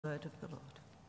Word of the Lord.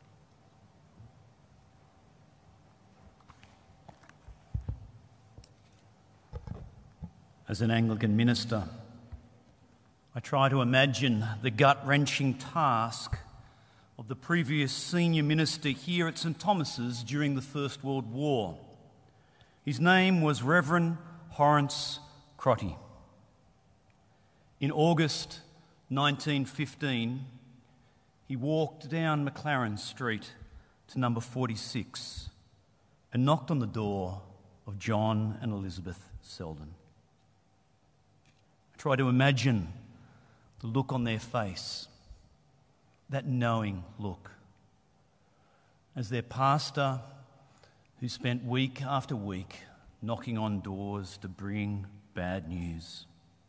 As an Anglican minister, I try to imagine the gut-wrenching task of the previous senior minister here at St Thomas's during the First World War. His name was Reverend Horace Crotty. In August 1915, he walked down McLaren Street to number 46 and knocked on the door of John and Elizabeth Selden. I try to imagine the look on their face, that knowing look, as their pastor, who spent week after week knocking on doors to bring bad news.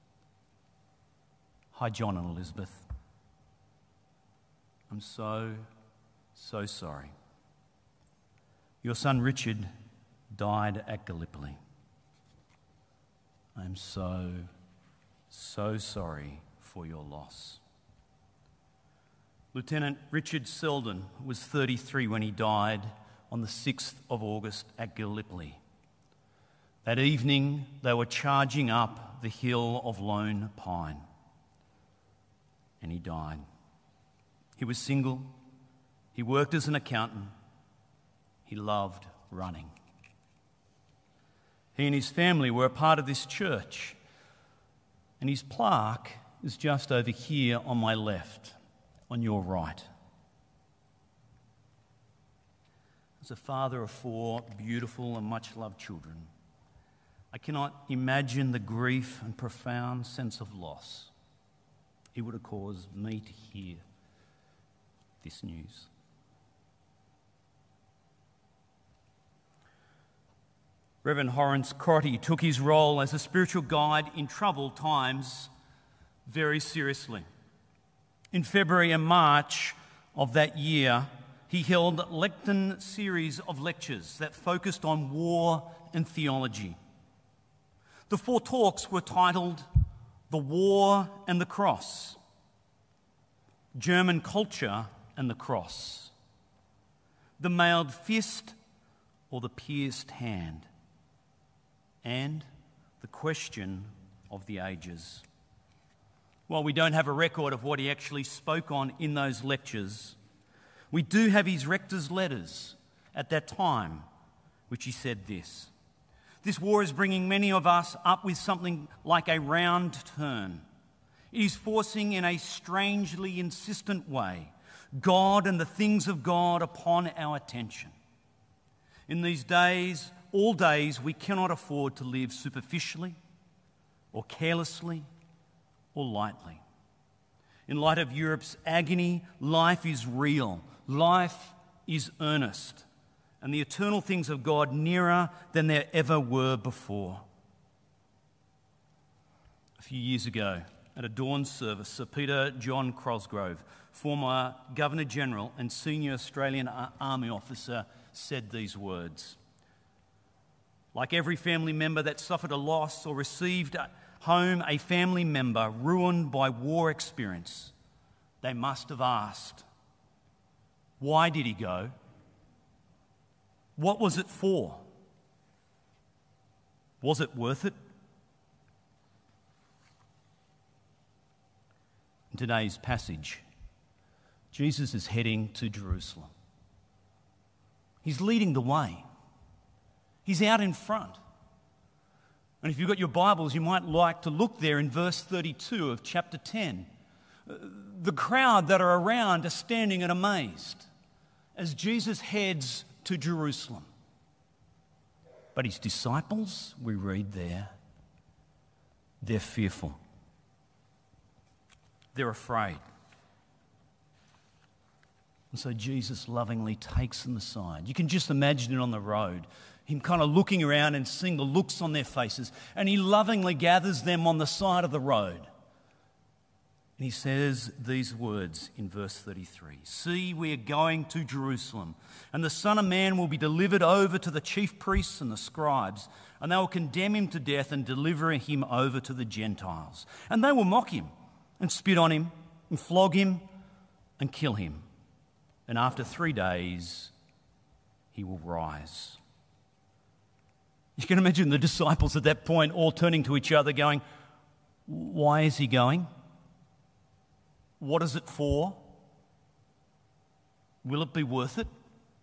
Hi, John and Elizabeth. I'm so sorry. Your son Richard died at Gallipoli. I'm so sorry for your loss. Lieutenant Richard Selden was 33 when he died on the 6th of August at Gallipoli. That evening, they were charging up the hill of Lone Pine, and he died. He was single, he worked as an accountant, he loved running. He and his family were a part of this church, and his plaque is just over here on my left, on your right. As a father of 4 beautiful and much-loved children, I cannot imagine the grief and profound sense of loss it would have caused me to hear this news. Reverend Horace Crotty took his role as a spiritual guide in troubled times very seriously. In February and March of that year, he held a Lecton series of lectures that focused on war and theology. The 4 talks were titled The War and the Cross, German Culture and the Cross, The Mailed Fist or the Pierced Hand, and The Question of the Ages. While we don't have a record of what he actually spoke on in those lectures, we do have his rector's letters at that time, which he said this: "This war is bringing many of us up with something like a round turn. It is forcing in a strangely insistent way God and the things of God upon our attention. In these days, all days, we cannot afford to live superficially or carelessly or lightly. In light of Europe's agony, life is real, life is earnest, and the eternal things of God nearer than there ever were before." A few years ago, at a dawn service, Sir Peter John Cosgrove, former Governor-General and senior Australian Army officer, said these words: "Like every family member that suffered a loss or received home a family member ruined by war experience, they must have asked, why did he go? What was it for? Was it worth it?" In today's passage, Jesus is heading to Jerusalem. He's leading the way. He's out in front. And if you've got your Bibles, you might like to look there in verse 32 of chapter 10. The crowd that are around are standing and amazed as Jesus heads to Jerusalem. But his disciples, we read there, they're fearful. They're afraid. And so Jesus lovingly takes them aside. You can just imagine it on the road, him kind of looking around and seeing the looks on their faces, and he lovingly gathers them on the side of the road. And he says these words in verse 33, "See, we are going to Jerusalem, and the Son of Man will be delivered over to the chief priests and the scribes, and they will condemn him to death and deliver him over to the Gentiles. And they will mock him and spit on him and flog him and kill him. and after 3 days he will rise. You can imagine the disciples at that point all turning to each other going, why is he going? What is it for? Will it be worth it?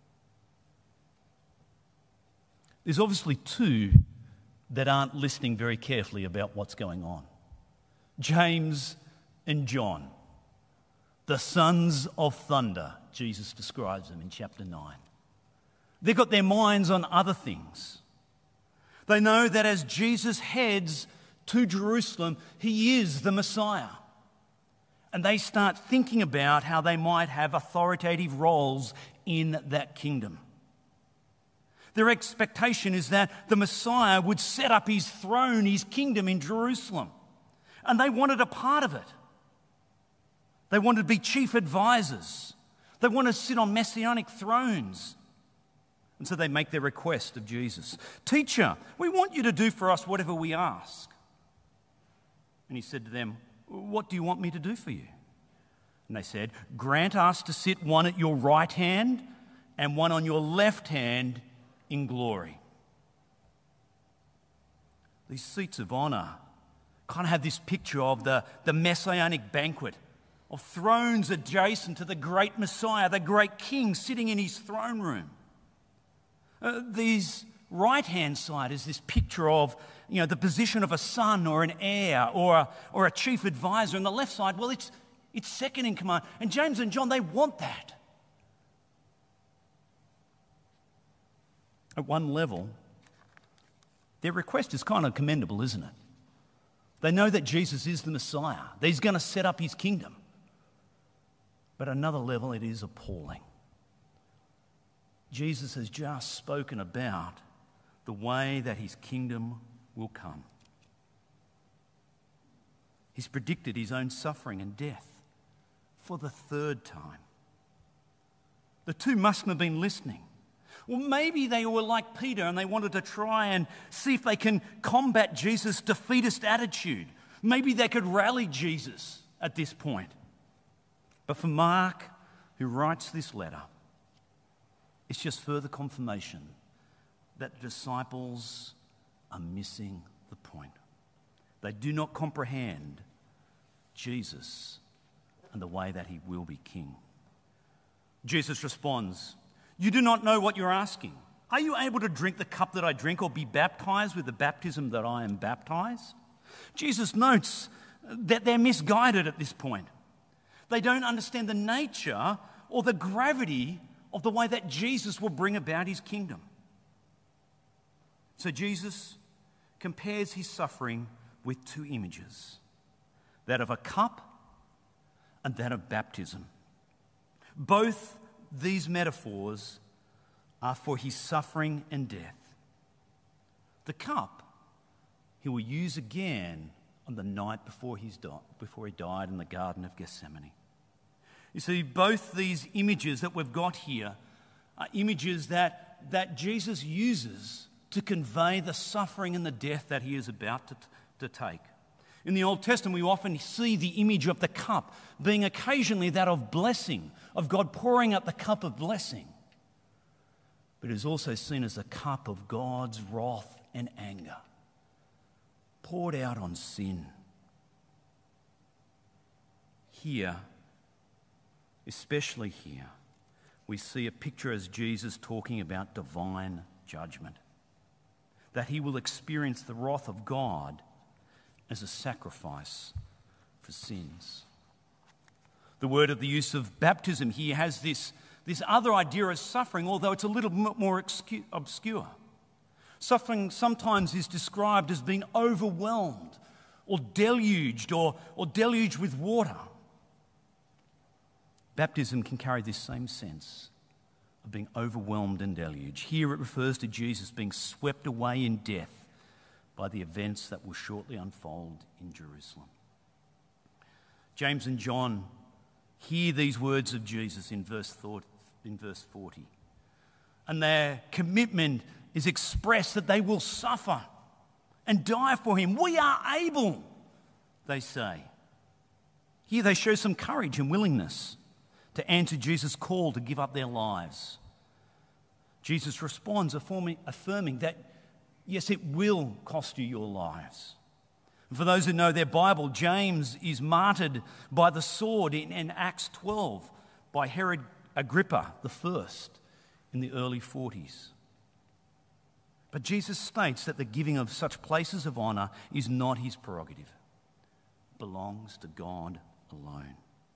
There's obviously two that aren't listening very carefully about what's going on. James and John, the sons of thunder, Jesus describes them in chapter 9. They've got their minds on other things. They know that as Jesus heads to Jerusalem, he is the Messiah. And they start thinking about how they might have authoritative roles in that kingdom. Their expectation is that the Messiah would set up his throne, his kingdom in Jerusalem. And they wanted a part of it. They wanted to be chief advisors. They wanted to sit on messianic thrones. And so they make their request of Jesus. Teacher, we want you to do for us whatever we ask. And he said to them, what do you want me to do for you? And they said, grant us to sit one at your right hand and one on your left hand in glory. These seats of honour kind of have this picture of the messianic banquet, of thrones adjacent to the great Messiah, the great King sitting in his throne room. These right-hand side is this picture of, the position of a son or an heir or a chief advisor. And the left side, well, it's second in command. And James and John, they want that. At one level, their request is kind of commendable, isn't it? They know that Jesus is the Messiah, that he's going to set up his kingdom. But at another level, it is appalling. Jesus has just spoken about the way that his kingdom will come. He's predicted his own suffering and death for the third time. The two mustn't have been listening. Well, maybe they were like Peter and they wanted to try and see if they can combat Jesus' defeatist attitude. Maybe they could rally Jesus at this point. But for Mark, who writes this letter, it's just further confirmation that the disciples are missing the point. They do not comprehend Jesus and the way that he will be king. Jesus responds, you do not know what you're asking. Are you able to drink the cup that I drink or be baptized with the baptism that I am baptized? Jesus notes that they're misguided at this point. They don't understand the nature or the gravity of the way that Jesus will bring about his kingdom. So Jesus compares his suffering with two images, that of a cup and that of baptism. Both these metaphors are for his suffering and death. The cup he will use again on the night before he died in the Garden of Gethsemane. You see, both these images that we've got here are images that Jesus uses to convey the suffering and the death that he is about to take. In the Old Testament, we often see the image of the cup being occasionally that of blessing, of God pouring out the cup of blessing. But it is also seen as a cup of God's wrath and anger, poured out on sin. Here, especially here, we see a picture as Jesus talking about divine judgment, that he will experience the wrath of God as a sacrifice for sins. The word of the use of baptism here has this other idea of suffering, although it's a little more obscure. Suffering sometimes is described as being overwhelmed or deluged or deluged with water. Baptism can carry this same sense of being overwhelmed and deluged. Here it refers to Jesus being swept away in death by the events that will shortly unfold in Jerusalem. James and John hear these words of Jesus in verse 40. And their commitment is expressed that they will suffer and die for him. We are able, they say. Here they show some courage and willingness to answer Jesus' call to give up their lives. Jesus responds, affirming that, yes, it will cost you your lives. And for those who know their Bible, James is martyred by the sword in Acts 12 by Herod Agrippa I in the early 40s. But Jesus states that the giving of such places of honour is not his prerogative. It belongs to God alone.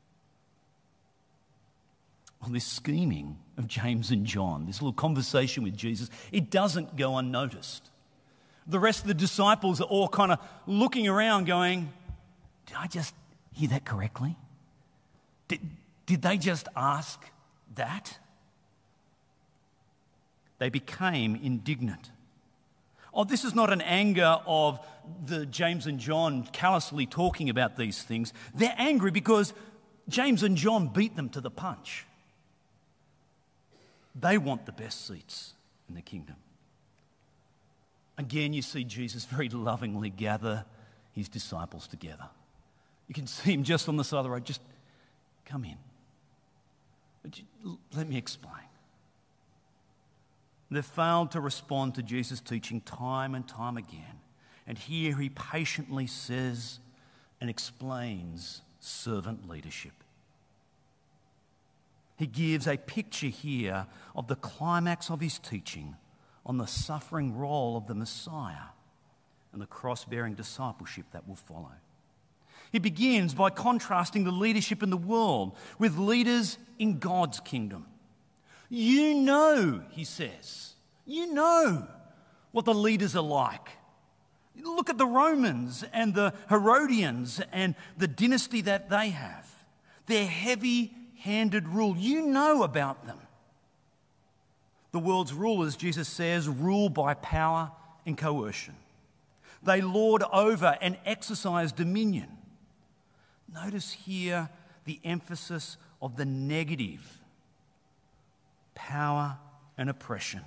Well, this scheming of James and John, this little conversation with Jesus, it doesn't go unnoticed. The rest of the disciples are all kind of looking around going, did I just hear that correctly? Did they just ask that? They became indignant. Oh, this is not an anger of the James and John callously talking about these things. They're angry because James and John beat them to the punch. They want the best seats in the kingdom. Again, you see Jesus very lovingly gather his disciples together. You can see him just on the side of the road. Just come in. Let me explain. They've failed to respond to Jesus' teaching time and time again. And here he patiently says and explains servant leadership. He gives a picture here of the climax of his teaching on the suffering role of the Messiah and the cross-bearing discipleship that will follow. He begins by contrasting the leadership in the world with leaders in God's kingdom. You know, he says, you know what the leaders are like. Look at the Romans and the Herodians and the dynasty that they have. Their heavy-handed rule. You know about them. The world's rulers, Jesus says, rule by power and coercion. They lord over and exercise dominion. Notice here the emphasis of the negative: power and oppression.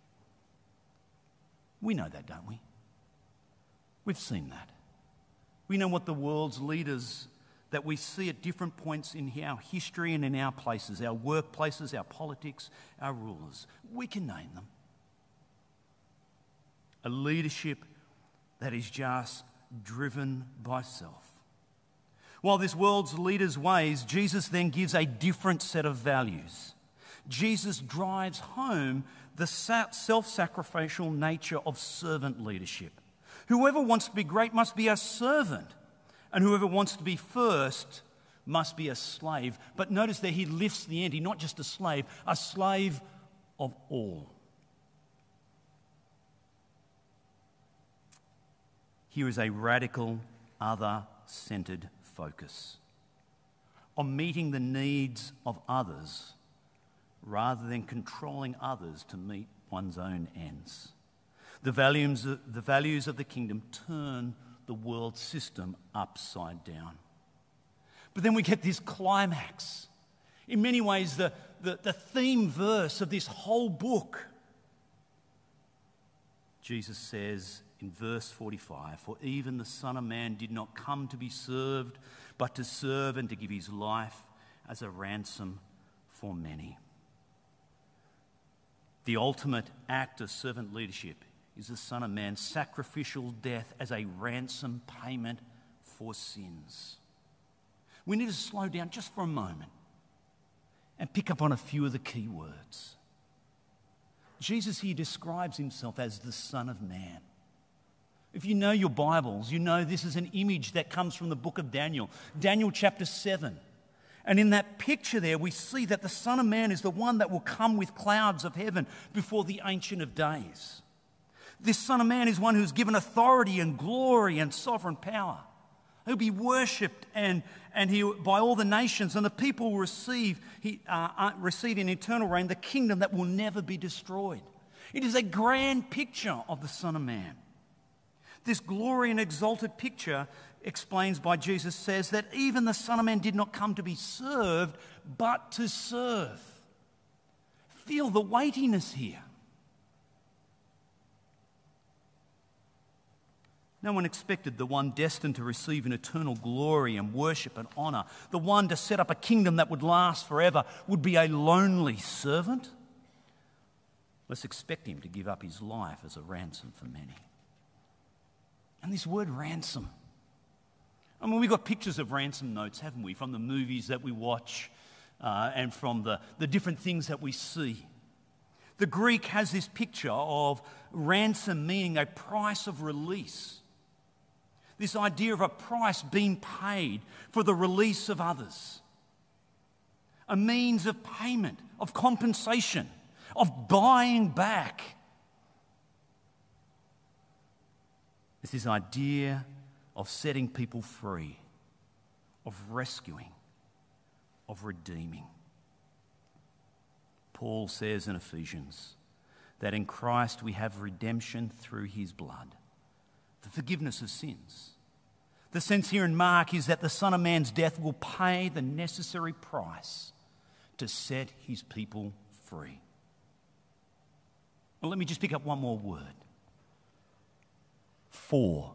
We know that, don't we? We've seen that. We know what the world's leaders that we see at different points in our history and in our places, our workplaces, our politics, our rulers. We can name them. A leadership that is just driven by self. While this world's leaders' ways, Jesus then gives a different set of values. Jesus drives home the self-sacrificial nature of servant leadership. Whoever wants to be great must be a servant, and whoever wants to be first must be a slave. But notice that he lifts the ante, not just a slave of all. Here is a radical, other-centered focus on meeting the needs of others rather than controlling others to meet one's own ends. The values of the kingdom turn the world system upside down. But then we get this climax. In many ways, the theme verse of this whole book. Jesus says in verse 45, "For even the Son of Man did not come to be served, but to serve and to give his life as a ransom for many." The ultimate act of servant leadership is the Son of Man's sacrificial death as a ransom payment for sins. We need to slow down just for a moment and pick up on a few of the key words. Jesus here describes himself as the Son of Man. If you know your Bibles, you know this is an image that comes from the book of Daniel, Daniel chapter 7. And in that picture there, we see that the Son of Man is the one that will come with clouds of heaven before the Ancient of Days. This Son of Man is one who's given authority and glory and sovereign power. He'll be worshipped and by all the nations, and the people will receive in eternal reign the kingdom that will never be destroyed. It is a grand picture of the Son of Man. This glory and exalted picture explains by Jesus says that even the Son of Man did not come to be served, but to serve. Feel the weightiness here. No one expected the one destined to receive an eternal glory and worship and honour, the one to set up a kingdom that would last forever, would be a lonely servant. Let's expect him to give up his life as a ransom for many. And this word ransom, I mean, we've got pictures of ransom notes, haven't we, from the movies that we watch and from the different things that we see. The Greek has this picture of ransom meaning a price of release. This idea of a price being paid for the release of others. A means of payment, of compensation, of buying back. It's this idea of setting people free, of rescuing, of redeeming. Paul says in Ephesians that in Christ we have redemption through his blood, the forgiveness of sins. The sense here in Mark is that the Son of Man's death will pay the necessary price to set his people free. Well, let me just pick up one more word. For.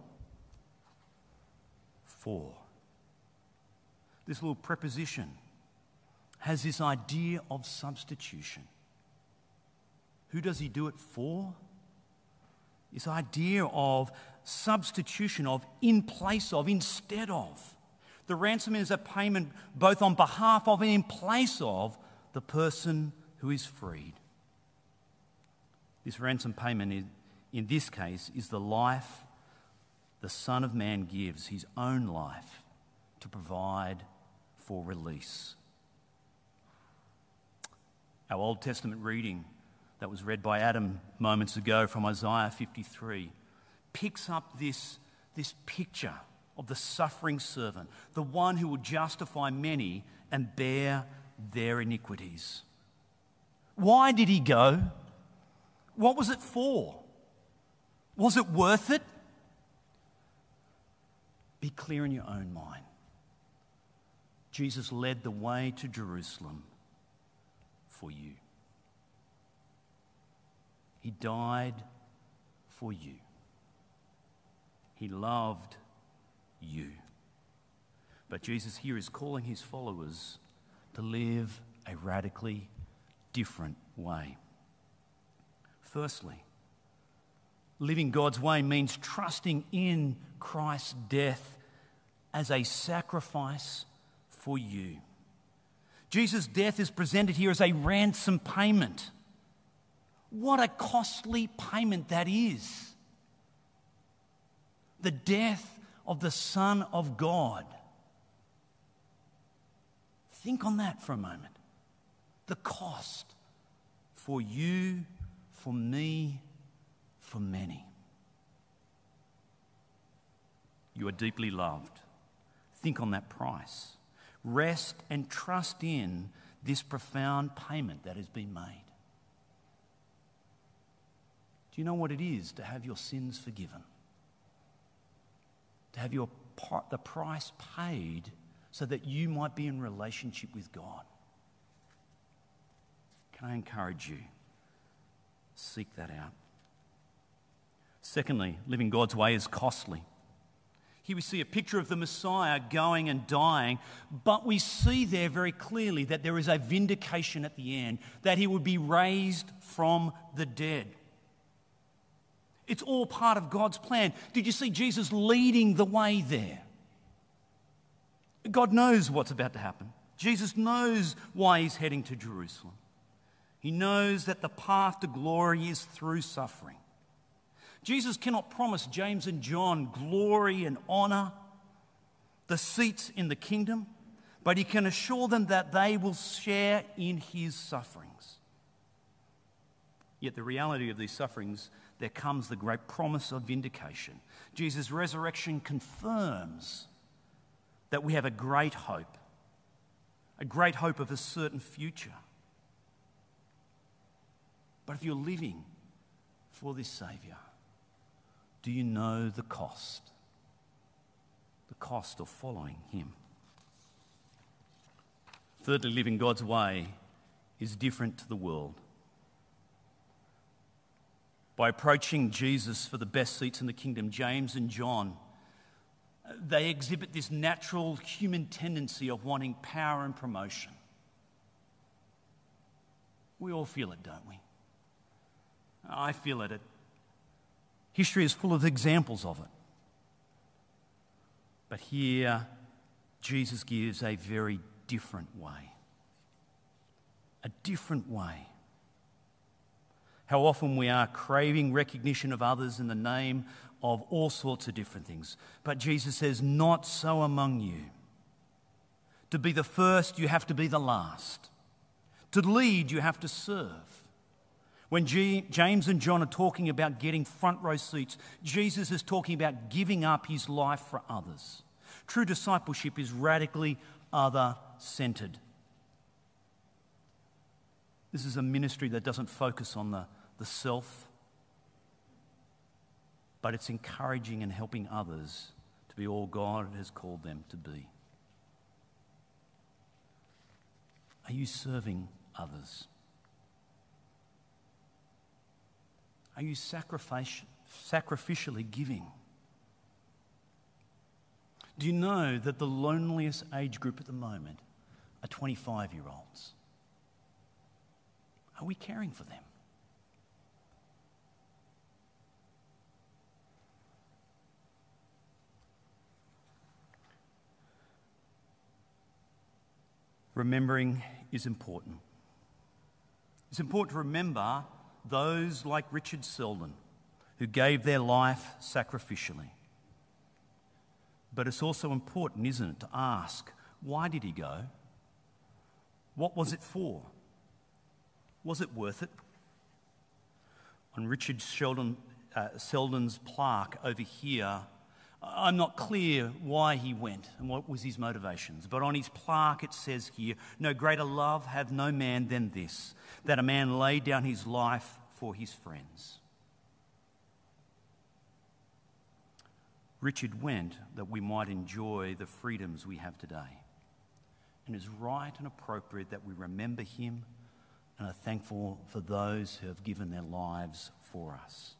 This little preposition has this idea of substitution. Who does he do it for? This idea of substitution, of in place of, instead of. The ransom is a payment both on behalf of and in place of the person who is freed. This ransom payment, in this case, is the life the Son of Man gives, his own life, to provide for release. Our Old Testament reading that was read by Adam moments ago from Isaiah 53 picks up this picture of the suffering servant, the one who will justify many and bear their iniquities. Why did he go? What was it for? Was it worth it? Be clear in your own mind. Jesus led the way to Jerusalem for you. He died for you. He loved you. But Jesus here is calling his followers to live a radically different way. Firstly, living God's way means trusting in Christ's death as a sacrifice for you. Jesus' death is presented here as a ransom payment. What a costly payment that is. The death of the Son of God. Think on that for a moment. The cost for you, for me, for many. You are deeply loved. Think on that price. Rest and trust in this profound payment that has been made. Do you know what it is to have your sins forgiven? To have the price paid so that you might be in relationship with God. Can I encourage you? Seek that out. Secondly, living God's way is costly. Here we see a picture of the Messiah going and dying, but we see there very clearly that there is a vindication at the end, that he would be raised from the dead. It's all part of God's plan. Did you see Jesus leading the way there? God knows what's about to happen. Jesus knows why he's heading to Jerusalem. He knows that the path to glory is through suffering. Jesus cannot promise James and John glory and honour, the seats in the kingdom, but he can assure them that they will share in his sufferings. Yet the reality of these sufferings, there comes the great promise of vindication. Jesus' resurrection confirms that we have a great hope of a certain future. But if you're living for this Saviour, do you know the cost? The cost of following him. Thirdly, living God's way is different to the world. by approaching Jesus for the best seats in the kingdom, James and John, they exhibit this natural human tendency of wanting power and promotion. We all feel it, don't we? I feel it. History is full of examples of it. But here, Jesus gives a very different way. A different way. How often we are craving recognition of others in the name of all sorts of different things. But Jesus says, not so among you. To be the first, you have to be the last. To lead, you have to serve. When James and John are talking about getting front row seats, Jesus is talking about giving up his life for others. True discipleship is radically other-centered. This is a ministry that doesn't focus on the self, but it's encouraging and helping others to be all God has called them to be. Are you serving others? Are you sacrificially giving? Do you know that the loneliest age group at the moment are 25-year-olds? Are we caring for them? Remembering is important. It's important to remember those like Richard Selden who gave their life sacrificially. But it's also important, isn't it, to ask, why did he go? What was it for? Was it worth it? On Richard Selden's plaque over here, I'm not clear why he went and what was his motivations, but on his plaque it says here, no greater love hath no man than this, that a man lay down his life for his friends. Richard went that we might enjoy the freedoms we have today. And it's right and appropriate that we remember him and are thankful for those who have given their lives for us.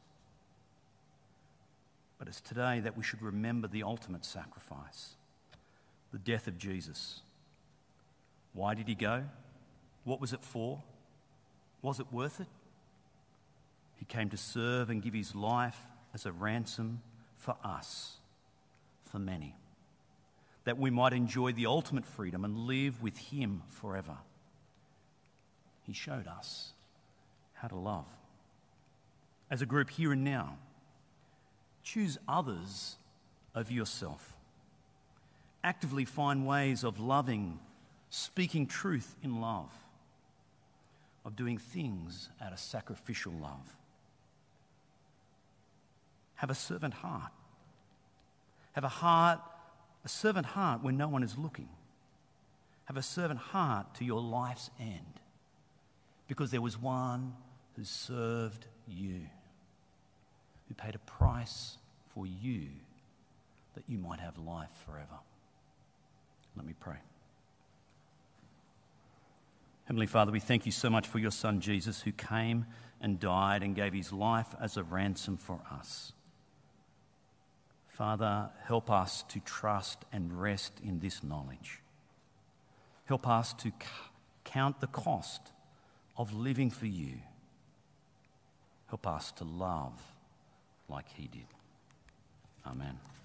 But it's today that we should remember the ultimate sacrifice, the death of Jesus. Why did he go? What was it for? Was it worth it? He came to serve and give his life as a ransom for us, for many, that we might enjoy the ultimate freedom and live with him forever. He showed us how to love. As a group here and now, choose others over yourself. Actively find ways of loving, speaking truth in love, of doing things out of sacrificial love. Have a servant heart. Have a servant heart when no one is looking. Have a servant heart to your life's end, because there was one who served you, who paid a price for you that you might have life forever. Let me pray. Heavenly Father, we thank you so much for your Son Jesus, who came and died and gave his life as a ransom for us. Father, help us to trust and rest in this knowledge. Help us to count the cost of living for you. Help us to love like he did. Amen.